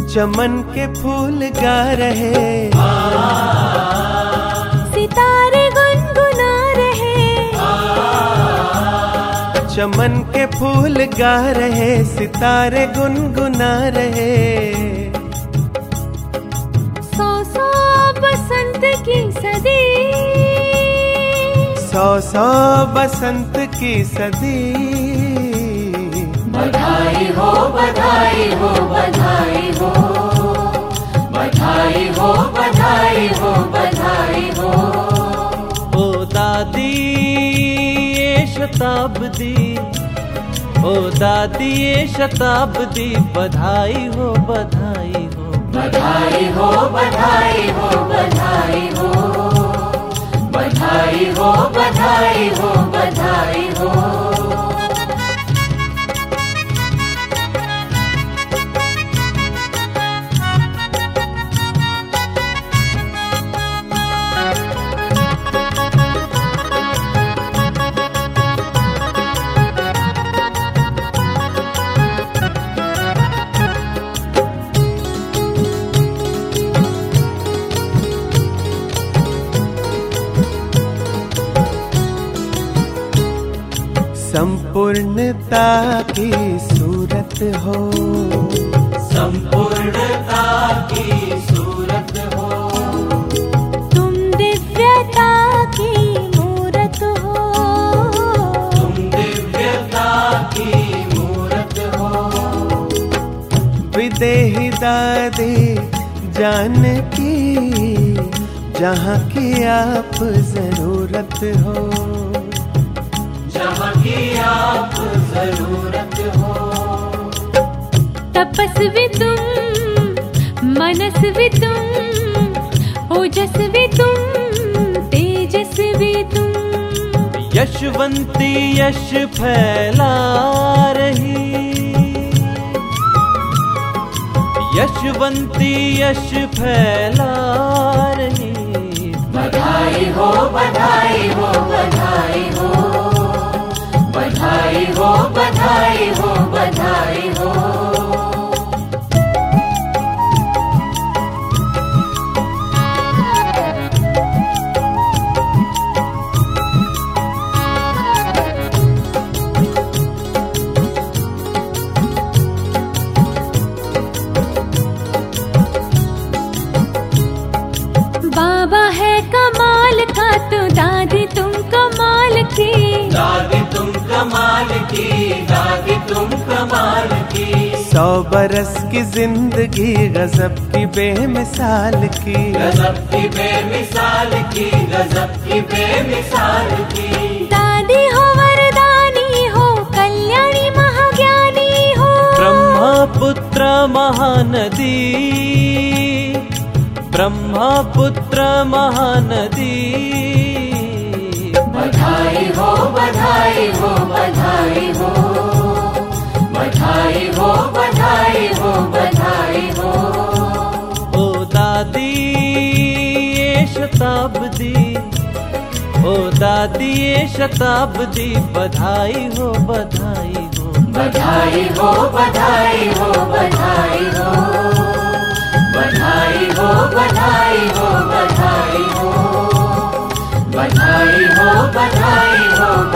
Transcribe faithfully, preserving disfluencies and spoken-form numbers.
चमन के फूल गा रहे, सितारे गुनगुना रहे, चमन के फूल गा रहे, सितारे गुनगुना रहे। सौ सौ बसंत की सदी, सौ सौ बसंत की सदी। बधाई हो बधाई हो बधाई हो, बधाई हो बधाई हो बधाई हो। ओ दादी ये शताब्दी, ओ दादी ये शताब्दी, बधाई हो बधाई हो। बधाई हो बधाई हो बधाई हो, बधाई हो बधाई हो बधाई हो। संपूर्णता की सूरत हो, संपूर्णता की सूरत हो। तुम दिव्यता की मूरत हो, तुम दिव्यता की मूरत हो। विदेही दादी जान की, जहाँ की आप जरूरत हो, जहाँ की आप जरूरत हो। तपस्वी तुम, मनस्वी तुम, ओजस्वी तुम, तेजस्वी तुम। यशवंती यश फैला रही, यशवंती यश फैला रही। बधाई हो बधाई हो बधाई हो, बधाई हो बधाई हो बधाई हो। बाबा है कमाल का तो दादी तुम कमाल की, दादी तुम कमाल की, दादी तुम कमाल की। सौ बरस की जिंदगी गजब की बेमिसाल की, गजब की बेमिसाल की, गजब की बेमिसाल की। दादी हो वरदानी हो, कल्याणी महाज्ञानी हो। ब्रह्मपुत्र महानदी, ब्रह्मपुत्र महानदी। बधाई हो बधाई हो बधाई हो, बधाई हो बधाई हो बधाई हो। ओ दादी ये शताब्दी, ओ दादी ये शताब्दी, बधाई हो बधाई हो। बधाई हो बधाई हो बधाई हो, बधाई हो बधाई हो बधाई हो, बधाई हो बधाई हो